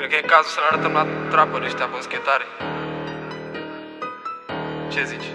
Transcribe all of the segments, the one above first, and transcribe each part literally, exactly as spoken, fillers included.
Cred că e cazul să le arătăm la trapări ăștia boschetare. Ce zici?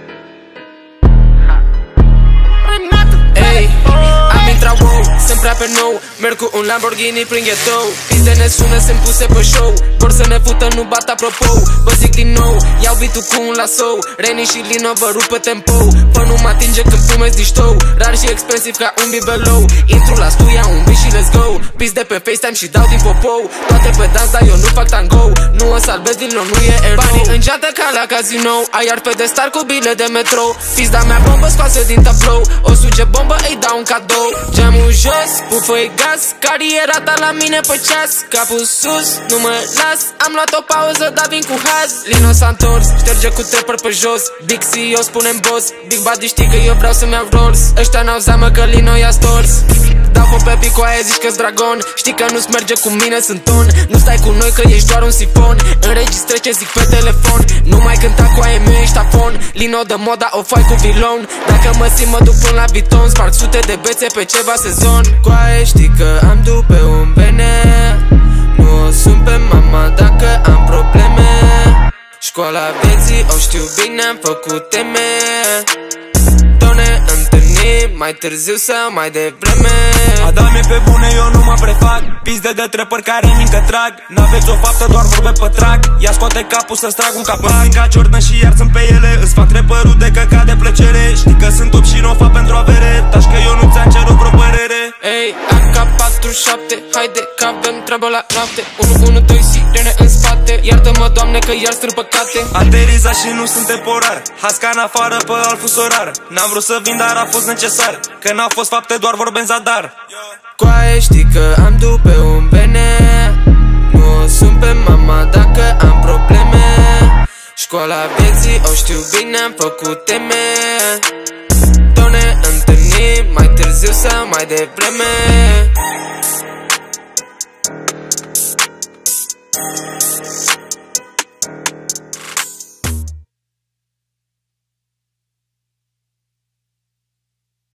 Ey, am intrat wow, sunt prea pe nou. Merg cu un Lamborghini prin ghetto. Piste ne sună, sunt puse pe show. Vor să ne fută, nu bat apropo. Vă zic din nou, iau beat-ul cu un lasou. Reni și Lino vă rup pe tempo. Pă nu mă atinge când fumez diștou. Rar și expensiv ca un bibelou. Intru la stu, iau un beat și let's go. Pis de pe FaceTime și dau din popou. Toate pe dans, dar eu nu fac tango. Nu o salvez din nou, nu e air. Banii în geantă ca la casino. Ai arpe de star cu bile de metro. Pizda mea bombă scoasă din tablou. O suge bombă, îi dau un cadou. Geamul jos, pufă-i gaz. Cariera ta la mine pe ceas. Capul sus, nu mă las. Am luat o pauză, dar vin cu haz. Lino s-a întors, șterge cu trepăr pe jos. Big C E O, spune-mi boss. Big Buddy știi că eu vreau să-mi iau rolls. Ăștia n-au zeamă că Lino i-a stors. Dau fă pe picoaie, zici că-s dragon. Știi că nu-ți merge cu mine, sunt ton. Nu stai cu noi că ești doar un sifon. Înregistrezi ce zic pe telefon. Nu mai cânta cu aia meu, ești afon. Lino de moda, o fai cu vilon. Dacă mă simt, mă duc până la Viton. Sparg sute de bețe pe ceva sezon. Coaie, știi că am du pe un bene. Nu o sun pe mama dacă am probleme. Școala vieții, o știu bine, am făcut teme. Ne întâlnim mai târziu sau mai devreme. Adame pe bune, eu nu mă prefac. Pizde de trepări care mincă trag. N-aveți o faptă, doar vorbe pe trac. Ia scoate capul să-ți trag un capac. Mă ca Jordan și iar sunt pe ele. Îți fac trepărul de căcat de plăcere. Știi că sunt top și nu o fac pentru avere. Taci că eu nu ți-am cerut vreo părere. Ei, A K patruzeci și șapte, haide că avem treabă la noapte. unu unu doi, sirene în spate. Iartă-mă, Doamne, că iar strâng păcate. Ateriza și nu sunt temporar. Hasca în afară pe alt fusorar. N-am vrut să vin, dar a fost necesar. Că n-au fost fapte, doar vorbe în zadar. Coaie, știi că am du pe un bene. Nu o sun pe mama dacă am probleme. Școala vieții, o știu bine, am făcut teme. Tot ne întâlnim mai târziu sau mai devreme.